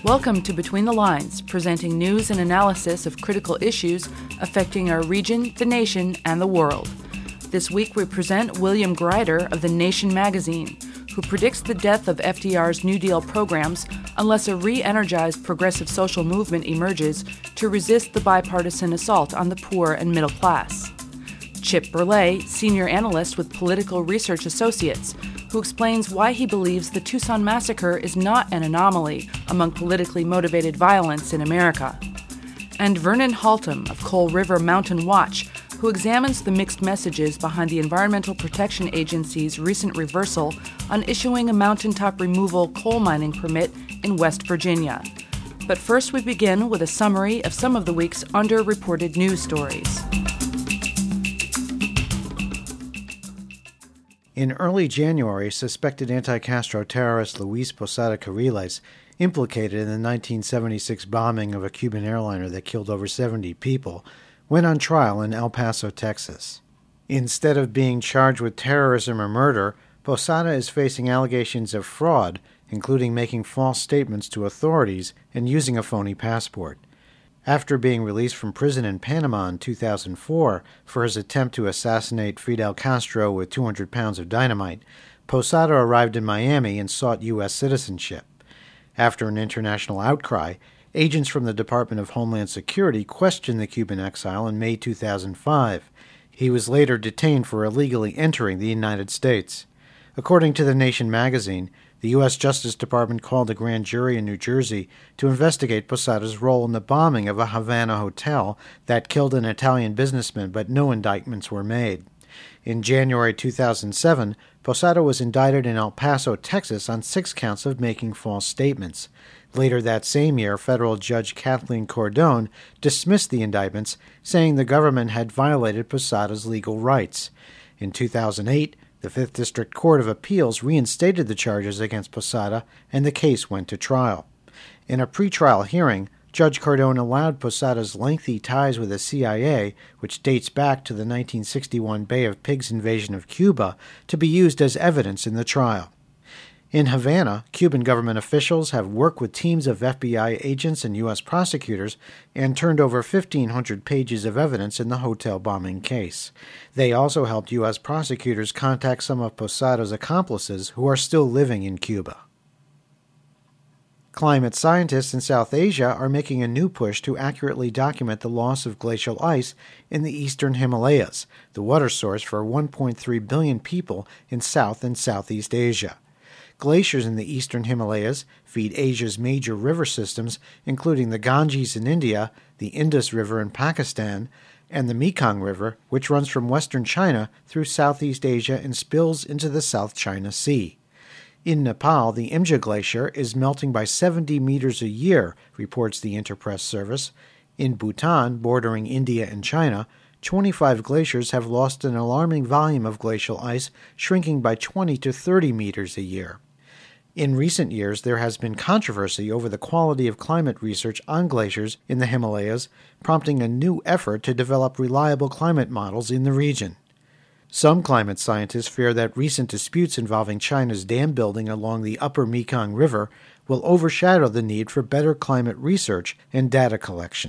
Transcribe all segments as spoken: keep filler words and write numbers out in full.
Welcome to Between the Lines, presenting news and analysis of critical issues affecting our region, the nation, and the world. This week we present William Greider of The Nation magazine, who predicts the death of F D R's New Deal programs unless a re-energized progressive social movement emerges to resist the bipartisan assault on the poor and middle class. Chip Burley, senior analyst with Political Research Associates, who explains why he believes the Tucson massacre is not an anomaly among politically motivated violence in America. And Vernon Haltom of Coal River Mountain Watch, who examines the mixed messages behind the Environmental Protection Agency's recent reversal on issuing a mountaintop removal coal mining permit in West Virginia. But first we begin with a summary of some of the week's underreported news stories. In early January, suspected anti-Castro terrorist Luis Posada Carriles, implicated in the nineteen seventy-six bombing of a Cuban airliner that killed over seventy people, went on trial in El Paso, Texas. Instead of being charged with terrorism or murder, Posada is facing allegations of fraud, including making false statements to authorities and using a phony passport. After being released from prison in Panama in two thousand four for his attempt to assassinate Fidel Castro with two hundred pounds of dynamite, Posada arrived in Miami and sought U S citizenship. After an international outcry, agents from the Department of Homeland Security questioned the Cuban exile in May two thousand five. He was later detained for illegally entering the United States. According to The Nation magazine, the U S Justice Department called a grand jury in New Jersey to investigate Posada's role in the bombing of a Havana hotel that killed an Italian businessman, but no indictments were made. In January two thousand seven, Posada was indicted in El Paso, Texas, on six counts of making false statements. Later that same year, federal judge Kathleen Cordone dismissed the indictments, saying the government had violated Posada's legal rights. In two thousand eight, the Fifth District Court of Appeals reinstated the charges against Posada, and the case went to trial. In a pretrial hearing, Judge Cordone allowed Posada's lengthy ties with the C I A, which dates back to the nineteen sixty-one Bay of Pigs invasion of Cuba, to be used as evidence in the trial. In Havana, Cuban government officials have worked with teams of F B I agents and U S prosecutors and turned over fifteen hundred pages of evidence in the hotel bombing case. They also helped U S prosecutors contact some of Posada's accomplices who are still living in Cuba. Climate scientists in South Asia are making a new push to accurately document the loss of glacial ice in the eastern Himalayas, the water source for one point three billion people in South and Southeast Asia. Glaciers in the eastern Himalayas feed Asia's major river systems, including the Ganges in India, the Indus River in Pakistan, and the Mekong River, which runs from western China through Southeast Asia and spills into the South China Sea. In Nepal, the Imja Glacier is melting by seventy meters a year, reports the Interpress Service. In Bhutan, bordering India and China, twenty-five glaciers have lost an alarming volume of glacial ice, shrinking by twenty to thirty meters a year. In recent years, there has been controversy over the quality of climate research on glaciers in the Himalayas, prompting a new effort to develop reliable climate models in the region. Some climate scientists fear that recent disputes involving China's dam building along the upper Mekong River will overshadow the need for better climate research and data collection.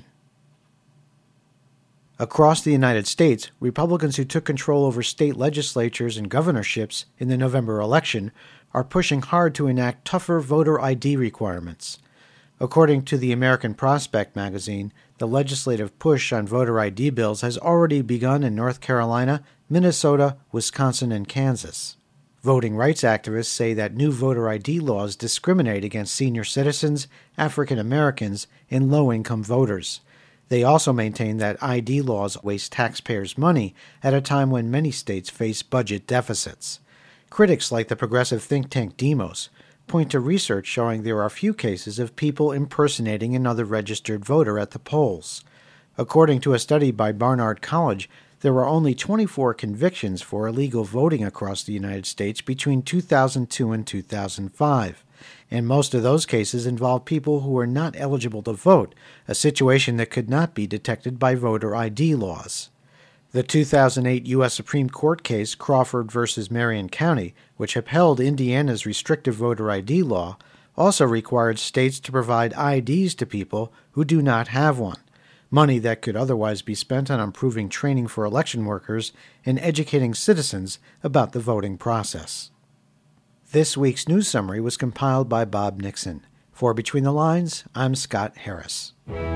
Across the United States, Republicans who took control over state legislatures and governorships in the November election are pushing hard to enact tougher voter I D requirements. According to the American Prospect magazine, the legislative push on voter I D bills has already begun in North Carolina, Minnesota, Wisconsin, and Kansas. Voting rights activists say that new voter I D laws discriminate against senior citizens, African Americans, and low-income voters. They also maintain that I D laws waste taxpayers' money at a time when many states face budget deficits. Critics like the progressive think tank Demos point to research showing there are few cases of people impersonating another registered voter at the polls. According to a study by Barnard College, there were only twenty-four convictions for illegal voting across the United States between two thousand two and two thousand five, and most of those cases involved people who were not eligible to vote, a situation that could not be detected by voter I D laws. The two thousand eight U S Supreme Court case Crawford v. Marion County, which upheld Indiana's restrictive voter I D law, also required states to provide I Ds to people who do not have one, money that could otherwise be spent on improving training for election workers and educating citizens about the voting process. This week's news summary was compiled by Bob Nixon. For Between the Lines, I'm Scott Harris.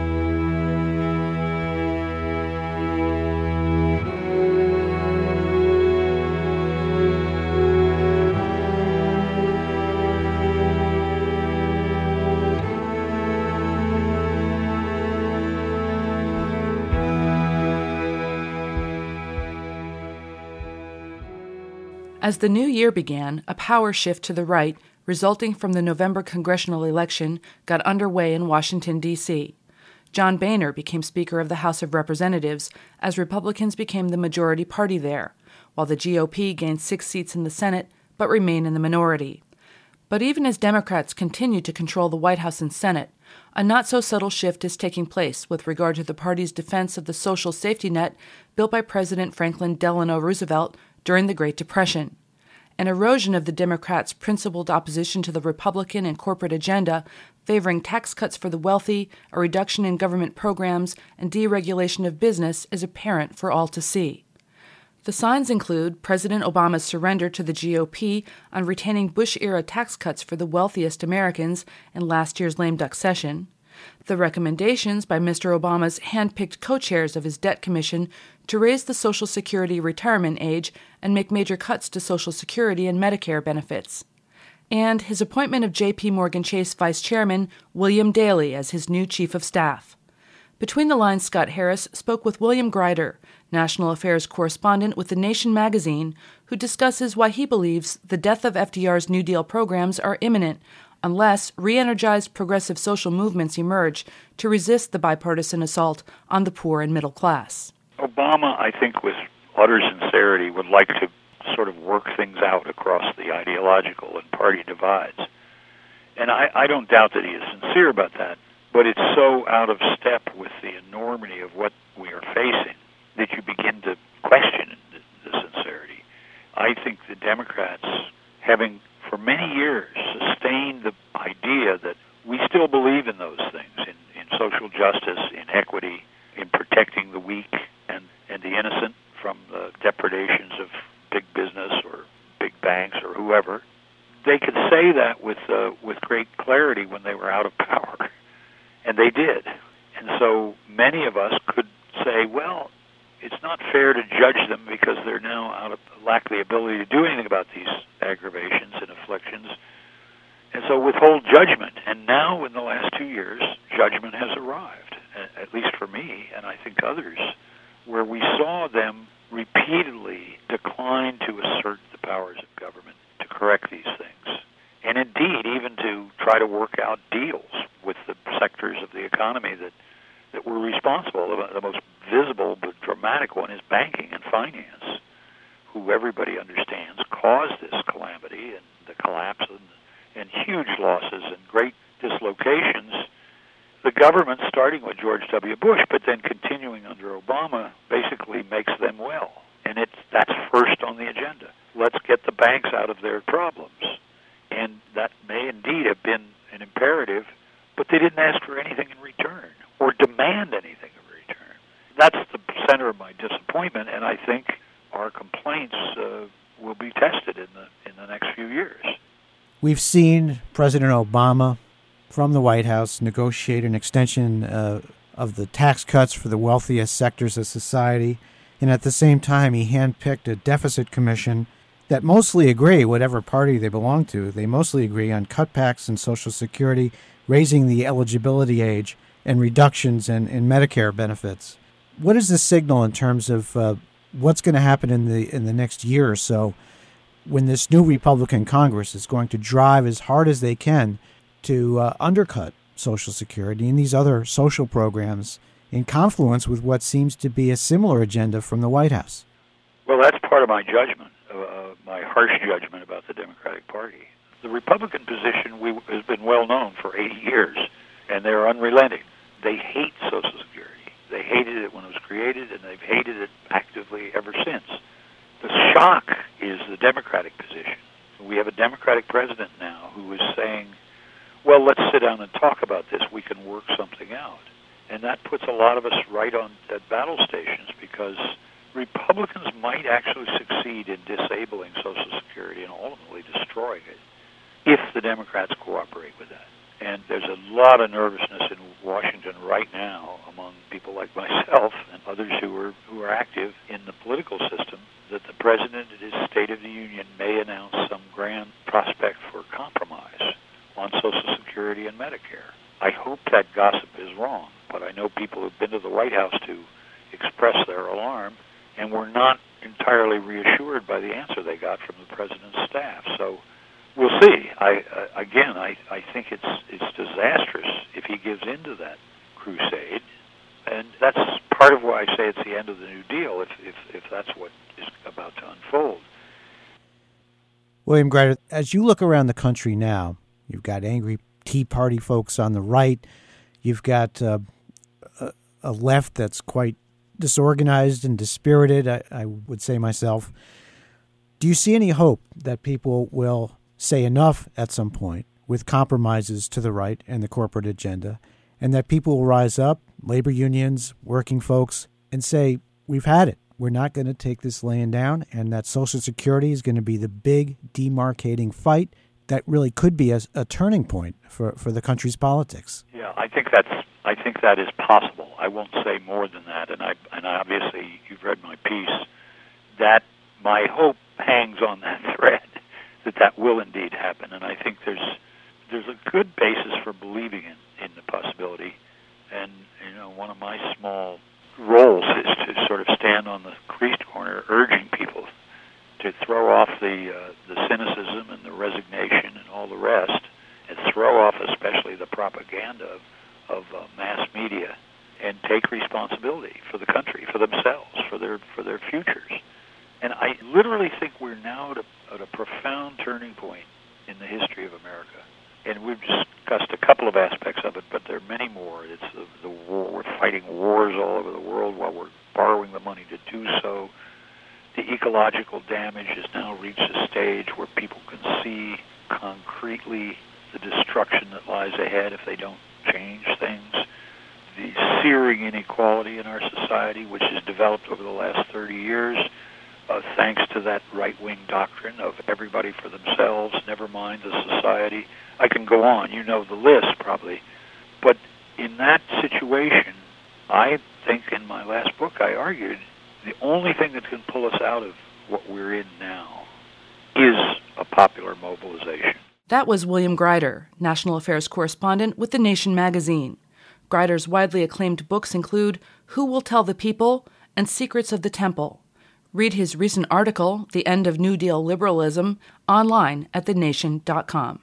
As the new year began, a power shift to the right, resulting from the November congressional election, got underway in Washington, D C John Boehner became Speaker of the House of Representatives as Republicans became the majority party there, while the G O P gained six seats in the Senate but remained in the minority. But even as Democrats continue to control the White House and Senate, a not-so-subtle shift is taking place with regard to the party's defense of the social safety net built by President Franklin Delano Roosevelt during the Great Depression. An erosion of the Democrats' principled opposition to the Republican and corporate agenda, favoring tax cuts for the wealthy, a reduction in government programs, and deregulation of business is apparent for all to see. The signs include President Obama's surrender to the G O P on retaining Bush-era tax cuts for the wealthiest Americans in last year's lame duck session, the recommendations by Mister Obama's hand-picked co-chairs of his debt commission to raise the Social Security retirement age and make major cuts to Social Security and Medicare benefits, and his appointment of J P. Morgan Chase Vice Chairman William Daley as his new Chief of Staff. Between the Lines, Scott Harris spoke with William Greider, National Affairs Correspondent with The Nation magazine, who discusses why he believes the death of F D R's New Deal programs are imminent unless re-energized progressive social movements emerge to resist the bipartisan assault on the poor and middle class. Obama, I think, with utter sincerity, would like to sort of work things out across the ideological and party divides. And I, I don't doubt that he is sincere about that, but it's so out of step with the enormity of what we are facing that you begin to question the, the sincerity. I think the Democrats, having for many years sustained the idea that we still believe in those things, in, in social justice, in equity, in protecting the weak and, and the innocent from the depredations of big business or big banks or whoever, they could say that with uh, with great clarity when they were out of power, and they did. And so many of us could say, well, it's not fair to judge them because they're now out of lack the ability to do anything about these aggravations and afflictions, and so withhold judgment. And now, in the last two years, judgment has arrived, at least for me, and I think others, where we saw them repeatedly decline to assert the powers of government to correct these things, and indeed even to try to work out deals with the sectors of the economy that, that were responsible. The most visible but dramatic one is banking and finance, who everybody understands caused this calamity and the collapse and, and huge losses and great dislocations. The government, starting with George W. Bush, but then continuing under Obama, basically makes them well. And it's that's first on the agenda. Let's get the banks out of their problems. And that may indeed have been an imperative, but they didn't ask for anything in return or demand anything in return. That's the center of my disappointment, and I think our complaints uh, will be tested in the in the next few years. We've seen President Obama from the White House negotiate an extension uh, of the tax cuts for the wealthiest sectors of society, and at the same time he handpicked a deficit commission that mostly agree, whatever party they belong to, they mostly agree on cutbacks in Social Security, raising the eligibility age, and reductions in, in Medicare benefits. What is this signal in terms of uh, what's going to happen in the in the next year or so when this new Republican Congress is going to drive as hard as they can to uh, undercut Social Security and these other social programs in confluence with what seems to be a similar agenda from the White House? Well, that's part of my judgment, uh, my harsh judgment about the Democratic Party. The Republican position we, has been well known for eighty years, and they're unrelenting. They hate Social Security. They hated it when it was created, and they've hated it actively ever since. The shock is the Democratic position. We have a Democratic president now who is saying, well, let's sit down and talk about this. We can work something out. And that puts a lot of us right on at battle stations, because Republicans might actually succeed in disabling Social Security and ultimately destroying it if the Democrats cooperate with that. And there's a lot of nervousness in Washington right now among people like myself and others who are who are active in the political system that the president at his State of the Union may announce some grand prospect for compromise on Social Security and Medicare. I hope that gossip is wrong, but I know people who've been to the White House to express their alarm and were not entirely reassured by the answer they got from the president's staff. So we'll see. I uh, again, I, I think it's it's disastrous if he gives into that crusade, and that's part of why I say it's the end of the New Deal, if if, if that's what is about to unfold. William Greider, as you look around the country now, you've got angry Tea Party folks on the right, you've got uh, a, a left that's quite disorganized and dispirited, I, I would say myself. Do you see any hope that people will say enough at some point with compromises to the right and the corporate agenda, and that people will rise up, labor unions, working folks, and say, we've had it. We're not going to take this laying down, and that Social Security is going to be the big demarcating fight that really could be a, a turning point for, for the country's politics? Yeah, I think that's I think that is possible. I won't say more than that, and I and obviously you've read my piece. That my hope hangs on that thread, that that will indeed happen, and I think there's there's a good basis for believing in, in the possibility. And you know, one of my small roles is to sort of stand on the creased corner, urging people to throw off the uh, the cynicism and the resignation and all the rest, and throw off especially the propaganda of, of uh, mass media, and take responsibility for the country, for themselves, for their for their futures. And I literally think we're now at a, at a profound turning point in the history of America. And we've discussed a couple of aspects of it, but there are many more. It's the, the war. We're fighting wars all over the world while we're borrowing the money to do so. The ecological damage has now reached a stage where people can see concretely the destruction that lies ahead if they don't change things. The searing inequality in our society, which has developed over the last thirty years, uh, thanks to that right-wing doctrine of everybody for themselves, never mind the society. I can go on. You know the list, probably. But in that situation, I think in my last book I argued the only thing that can pull us out of what we're in now is a popular mobilization. That was William Greider, national affairs correspondent with The Nation magazine. Greider's widely acclaimed books include Who Will Tell the People and Secrets of the Temple. Read his recent article, The End of New Deal Liberalism, online at the nation dot com.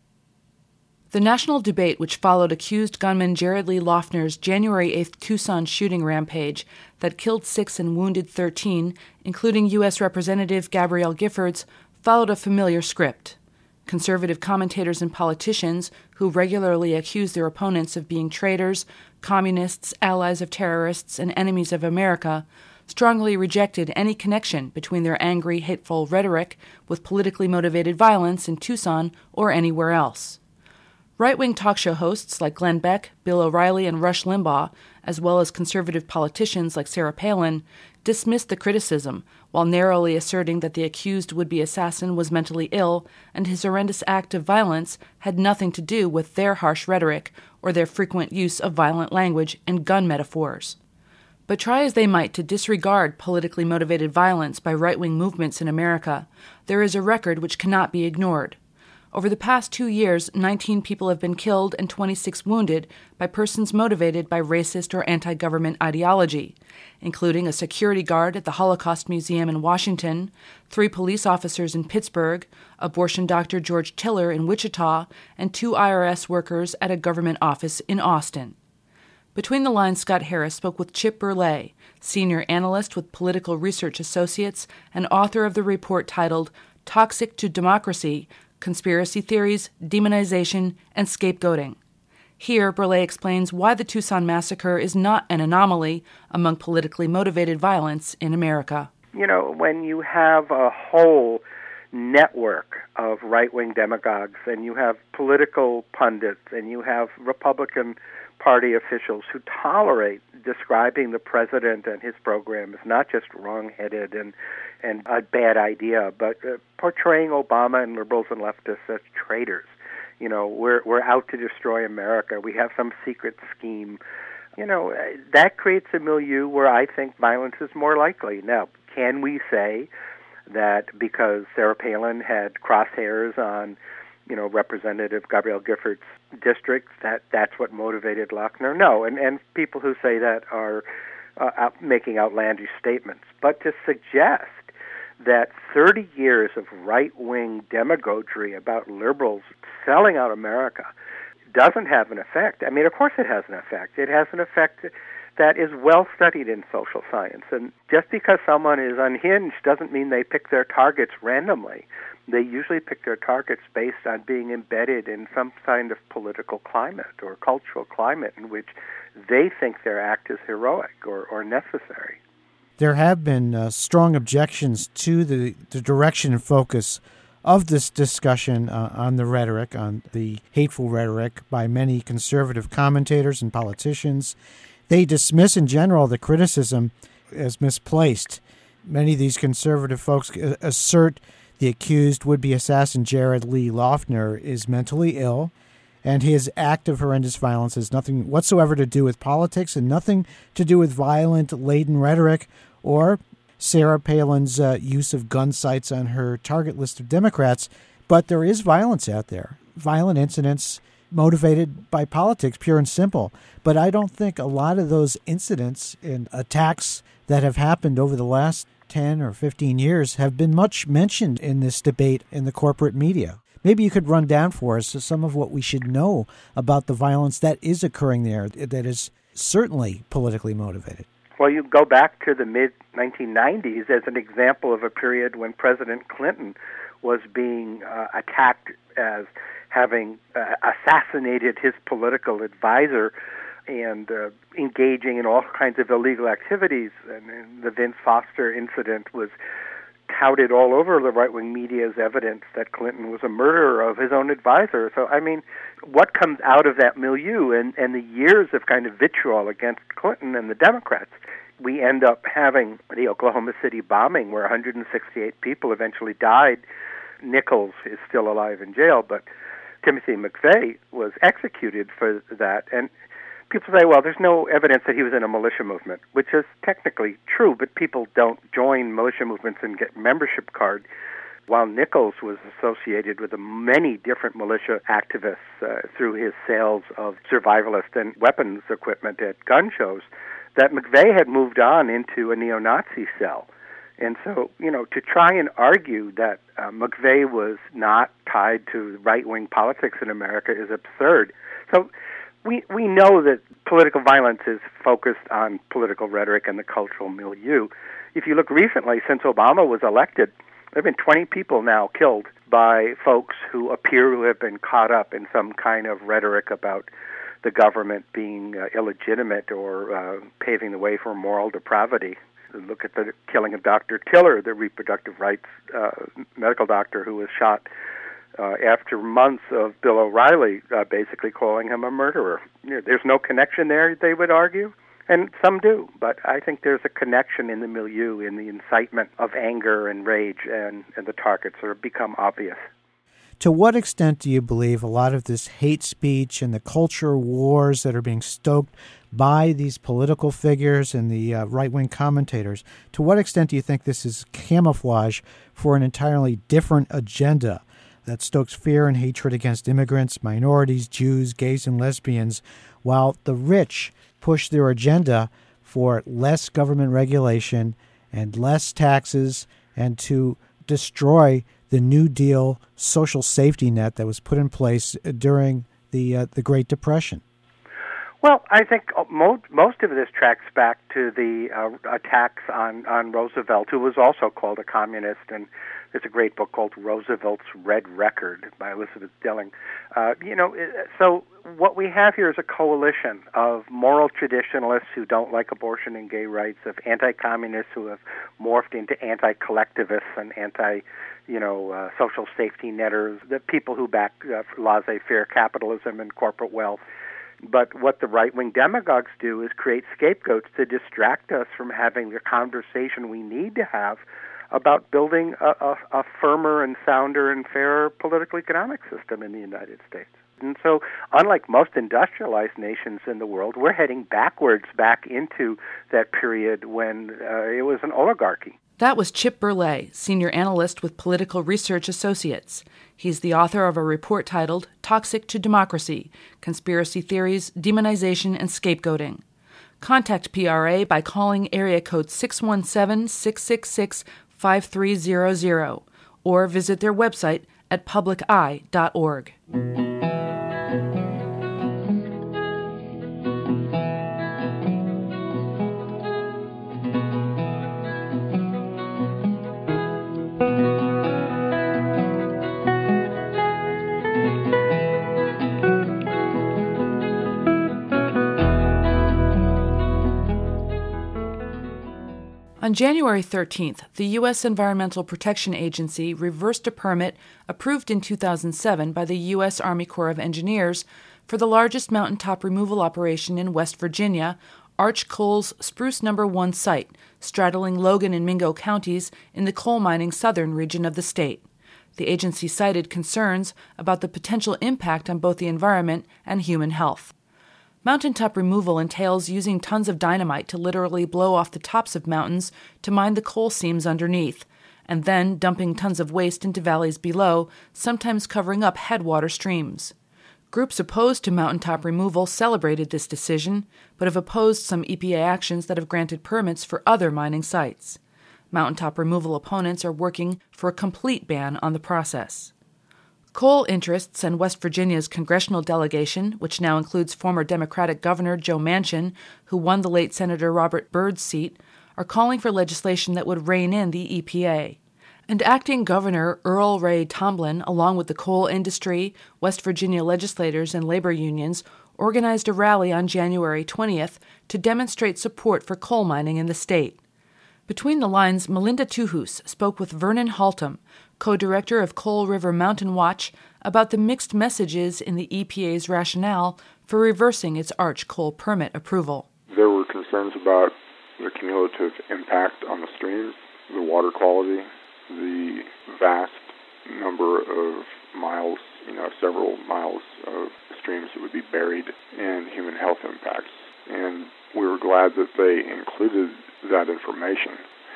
The national debate which followed accused gunman Jared Lee Loughner's January eighth Tucson shooting rampage that killed six and wounded thirteen, including U S Representative Gabrielle Giffords, followed a familiar script. Conservative commentators and politicians, who regularly accuse their opponents of being traitors, communists, allies of terrorists, and enemies of America, strongly rejected any connection between their angry, hateful rhetoric with politically motivated violence in Tucson or anywhere else. Right-wing talk show hosts like Glenn Beck, Bill O'Reilly, and Rush Limbaugh, as well as conservative politicians like Sarah Palin, dismissed the criticism while narrowly asserting that the accused would-be assassin was mentally ill and his horrendous act of violence had nothing to do with their harsh rhetoric or their frequent use of violent language and gun metaphors. But try as they might to disregard politically motivated violence by right-wing movements in America, there is a record which cannot be ignored. Over the past two years, nineteen people have been killed and twenty-six wounded by persons motivated by racist or anti-government ideology, including a security guard at the Holocaust Museum in Washington, three police officers in Pittsburgh, abortion doctor George Tiller in Wichita, and two I R S workers at a government office in Austin. Between the lines, Scott Harris spoke with Chip Burley, senior analyst with Political Research Associates and author of the report titled Toxic to Democracy, Conspiracy Theories, Demonization, and Scapegoating. Here, Burley explains why the Tucson massacre is not an anomaly among politically motivated violence in America. You know, when you have a whole network of right-wing demagogues, and you have political pundits, and you have Republican Party officials who tolerate describing the president and his program as not just wrong-headed and, and a bad idea, but uh, portraying Obama and liberals and leftists as traitors. You know, we're we're out to destroy America. We have some secret scheme. You know, that creates a milieu where I think violence is more likely. Now, can we say that because Sarah Palin had crosshairs on, you know, Representative Gabrielle Giffords' district, that that's what motivated Lochner? No, and, and people who say that are uh, out making outlandish statements. But to suggest that thirty years of right-wing demagoguery about liberals selling out America doesn't have an effect. I mean, of course it has an effect. It has an effect that is well studied in social science. And just because someone is unhinged doesn't mean they pick their targets randomly. They usually pick their targets based on being embedded in some kind of political climate or cultural climate in which they think their act is heroic or, or necessary. There have been uh, strong objections to the, the direction and focus of this discussion uh, on the rhetoric, on the hateful rhetoric by many conservative commentators and politicians. They dismiss in general the criticism as misplaced. Many of these conservative folks assert the accused would-be assassin Jared Lee Loughner is mentally ill, and his act of horrendous violence has nothing whatsoever to do with politics and nothing to do with violent-laden rhetoric or Sarah Palin's uh, use of gun sights on her target list of Democrats. But there is violence out there, violent incidents motivated by politics, pure and simple. But I don't think a lot of those incidents and attacks that have happened over the last ten or fifteen years have been much mentioned in this debate in the corporate media. Maybe you could run down for us some of what we should know about the violence that is occurring there, that is certainly politically motivated. Well, you go back to the mid nineteen nineties as an example of a period when President Clinton was being uh, attacked as having uh, assassinated his political advisor and uh, engaging in all kinds of illegal activities. And, and the Vince Foster incident was touted all over the right-wing media as evidence that Clinton was a murderer of his own advisor. So, I mean, what comes out of that milieu and, and the years of kind of vitriol against Clinton and the Democrats? We end up having the Oklahoma City bombing where one hundred sixty-eight people eventually died. Nichols is still alive in jail, but Timothy McVeigh was executed for that. And people say, well, there's no evidence that he was in a militia movement, which is technically true, but people don't join militia movements and get membership card. While Nichols was associated with many different militia activists uh, through his sales of survivalist and weapons equipment at gun shows, that McVeigh had moved on into a neo-Nazi cell. And so, you know, to try and argue that uh, McVeigh was not tied to right-wing politics in America is absurd. So we we know that political violence is focused on political rhetoric and the cultural milieu. If you look recently, since Obama was elected, there have been twenty people now killed by folks who appear to have been caught up in some kind of rhetoric about the government being uh, illegitimate or uh, paving the way for moral depravity. Look at the killing of Doctor Tiller, the reproductive rights uh, medical doctor who was shot uh, after months of Bill O'Reilly uh, basically calling him a murderer. You know, there's no connection there, they would argue, and some do, but I think there's a connection in the milieu, in the incitement of anger and rage, and, and the targets are become obvious. To what extent do you believe a lot of this hate speech and the culture wars that are being stoked by these political figures and the uh, right-wing commentators, to what extent do you think this is camouflage for an entirely different agenda that stokes fear and hatred against immigrants, minorities, Jews, gays, and lesbians, while the rich push their agenda for less government regulation and less taxes and to destroy the New Deal social safety net that was put in place during the uh, the Great Depression? Well, I think most, most of this tracks back to the uh, attacks on, on Roosevelt, who was also called a communist, and there's a great book called Roosevelt's Red Record by Elizabeth Dilling. Uh, you know, so what we have here is a coalition of moral traditionalists who don't like abortion and gay rights, of anti-communists who have morphed into anti-collectivists and anti, you know, uh, social safety netters, the people who back uh, laissez-faire capitalism and corporate wealth. But what the right-wing demagogues do is create scapegoats to distract us from having the conversation we need to have about building a, a, a firmer and sounder and fairer political economic system in the United States. And so, unlike most industrialized nations in the world, we're heading backwards back into that period when uh, it was an oligarchy. That was Chip Berlet, senior analyst with Political Research Associates. He's the author of a report titled Toxic to Democracy: Conspiracy Theories, Demonization, and Scapegoating. Contact P R A by calling area code six one seven, six six six, five three zero zero or visit their website at public eye dot org. On January thirteenth, the U S Environmental Protection Agency reversed a permit approved in two thousand seven by the U S Army Corps of Engineers for the largest mountaintop removal operation in West Virginia, Arch Coal's Spruce Number One site, straddling Logan and Mingo counties in the coal mining southern region of the state. The agency cited concerns about the potential impact on both the environment and human health. Mountaintop removal entails using tons of dynamite to literally blow off the tops of mountains to mine the coal seams underneath, and then dumping tons of waste into valleys below, sometimes covering up headwater streams. Groups opposed to mountaintop removal celebrated this decision, but have opposed some E P A actions that have granted permits for other mining sites. Mountaintop removal opponents are working for a complete ban on the process. Coal interests and West Virginia's congressional delegation, which now includes former Democratic Governor Joe Manchin, who won the late Senator Robert Byrd's seat, are calling for legislation that would rein in the E P A. And acting Governor Earl Ray Tomblin, along with the coal industry, West Virginia legislators, and labor unions, organized a rally on January twentieth to demonstrate support for coal mining in the state. Between the lines, Melinda Tuhus spoke with Vernon Haltom, co-director of Coal River Mountain Watch, about the mixed messages in the E P A's rationale for reversing its Arch Coal permit approval. There were concerns about the cumulative impact on the streams, the water quality, the vast number of miles, you know, several miles of streams that would be buried, and human health impacts. And we were glad that they included that information.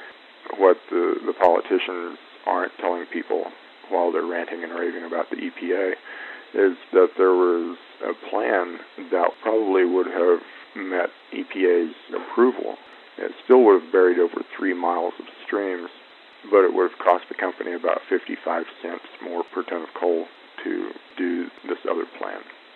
What the, the politicians aren't telling people while they're ranting and raving about the E P A is that there was a plan that probably would have met E P A's approval. It still would have buried over three miles of streams, but it would have cost the company about fifty-five cents more per ton of coal to do this other plan.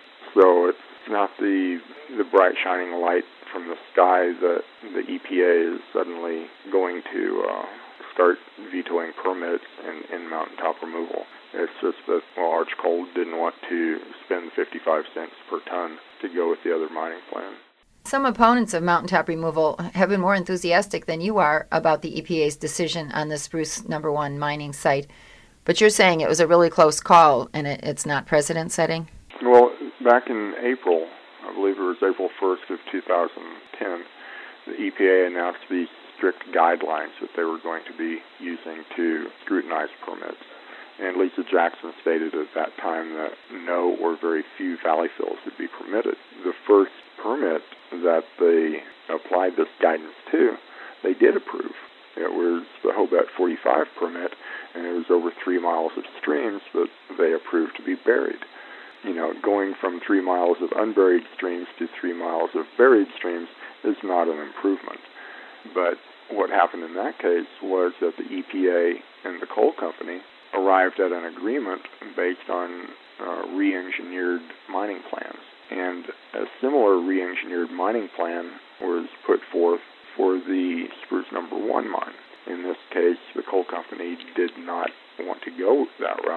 So it's not the the bright shining light from the sky that the E P A is suddenly going to uh, start vetoing permits in, in mountaintop removal. It's just that, well, Arch Coal didn't want to spend fifty-five cents per ton to go with the other mining plan. Some opponents of mountaintop removal have been more enthusiastic than you are about the E P A's decision on the Spruce Number One mining site. But you're saying it was a really close call and it, it's not precedent-setting? Well, back in April, I believe it was April first of two thousand ten, the E P A announced these strict guidelines that they were going to be using to scrutinize permits. And Lisa Jackson stated at that time that no or very few valley fills would be permitted. The first permit that they applied this guidance to, they did approve. It was the Hobet forty-five permit, and it was over three miles of streams that they approved to be buried. You know, going from three miles of unburied streams to three miles of buried streams is not an improvement. But what happened in that case was that the E P A and the coal company arrived at an agreement based on uh, re-engineered mining plans. And a similar re-engineered mining plan was put forth for the Spruce Number One mine. In this case, the coal company did not want to go that route,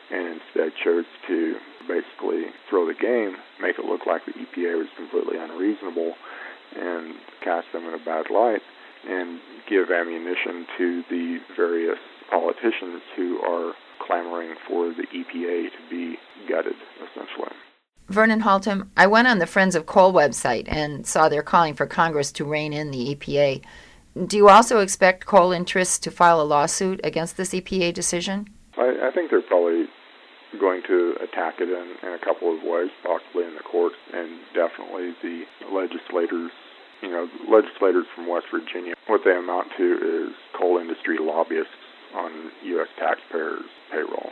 and instead chose to basically throw the game, make it look like the E P A was completely unreasonable, and cast them in a bad light, and give ammunition to the various politicians who are clamoring for the E P A to be gutted, essentially. Vernon Haltom, I went on the Friends of Coal website and saw they're calling for Congress to rein in the E P A. Do you also expect coal interests to file a lawsuit against this E P A decision? I, I think they're probably going to attack it in, in a couple of ways, possibly in the courts, and definitely the legislators, you know, legislators from West Virginia. What they amount to is coal industry lobbyists on U S taxpayers' payroll.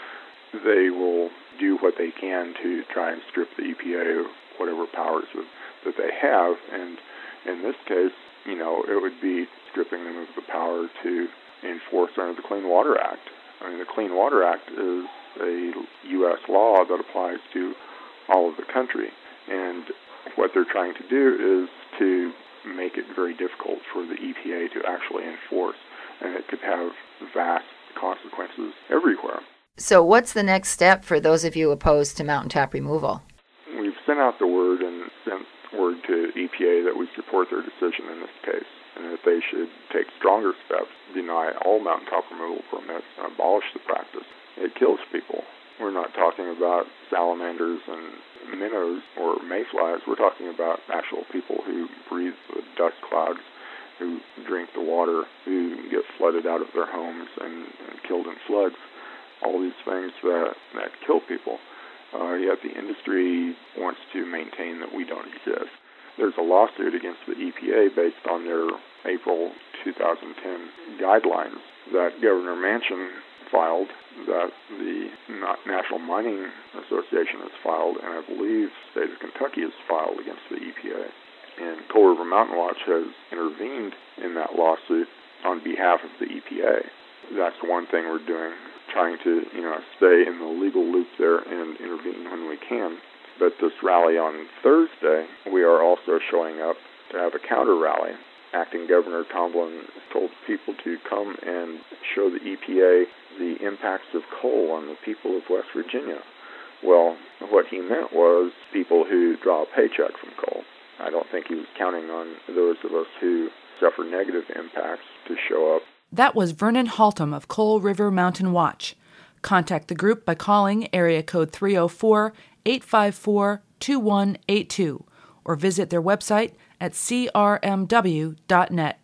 They will do what they can to try and strip the E P A of whatever powers that, that they have, and in this case, you know, it would be stripping them of the power to enforce under the Clean Water Act. I mean, the Clean Water Act is a U S law that applies to all of the country, and what they're trying to do is to make it very difficult for the E P A to actually enforce, and it could have vast consequences everywhere. So what's the next step for those of you opposed to mountaintop removal? We've sent out the word and sent word to E P A that we support their decision in this case, and that they should take stronger steps, deny all mountaintop removal permits, and abolish the practice. It kills people. We're not talking about salamanders and minnows or mayflies. We're talking about actual people who breathe the dust clouds, who drink the water, who get flooded out of their homes and, and killed in floods. All these things that, that kill people. Uh, yet the industry wants to maintain that we don't exist. There's a lawsuit against the E P A based on their April two thousand ten guidelines that Governor Manchin filed, that the National Mining Association has filed, and I believe the state of Kentucky has filed against the E P A. And Coal River Mountain Watch has intervened in that lawsuit on behalf of the E P A. That's one thing we're doing, trying to, you know, stay in the legal loop there and intervene when we can. But this rally on Thursday, we are also showing up to have a counter rally. Acting Governor Tomblin told people to come and show the E P A the impacts of coal on the people of West Virginia. Well, what he meant was people who draw a paycheck from coal. I don't think he was counting on those of us who suffer negative impacts to show up. That was Vernon Haltom of Coal River Mountain Watch. Contact the group by calling area code three oh four, eight five four, two one eight two or visit their website at c r m w dot net.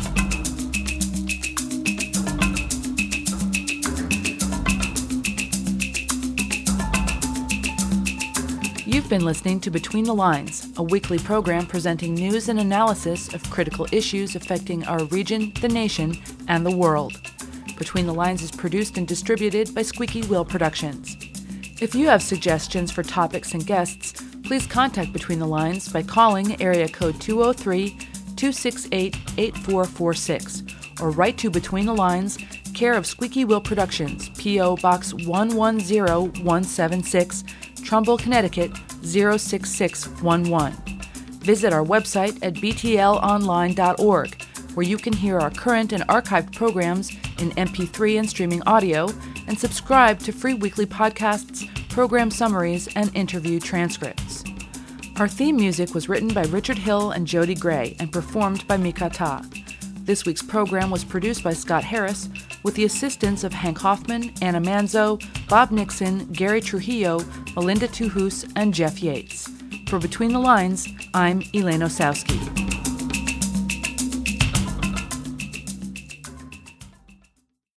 You've been listening to Between the Lines, a weekly program presenting news and analysis of critical issues affecting our region, the nation, and the world. Between the Lines is produced and distributed by Squeaky Wheel Productions. If you have suggestions for topics and guests, please contact Between the Lines by calling area code two oh three, two six eight, eight four four six or write to Between the Lines, care of Squeaky Wheel Productions, P O. Box one one zero one seven six, Trumbull, Connecticut zero six six one one. Visit our website at b t l online dot org, where you can hear our current and archived programs in M P three and streaming audio, and subscribe to free weekly podcasts, program summaries, and interview transcripts. Our theme music was written by Richard Hill and Jody Gray and performed by Mika Ta. This week's program was produced by Scott Harris with the assistance of Hank Hoffman, Anna Manzo, Bob Nixon, Gary Trujillo, Melinda Tuhus, and Jeff Yates. For Between the Lines, I'm Elaine Osowski.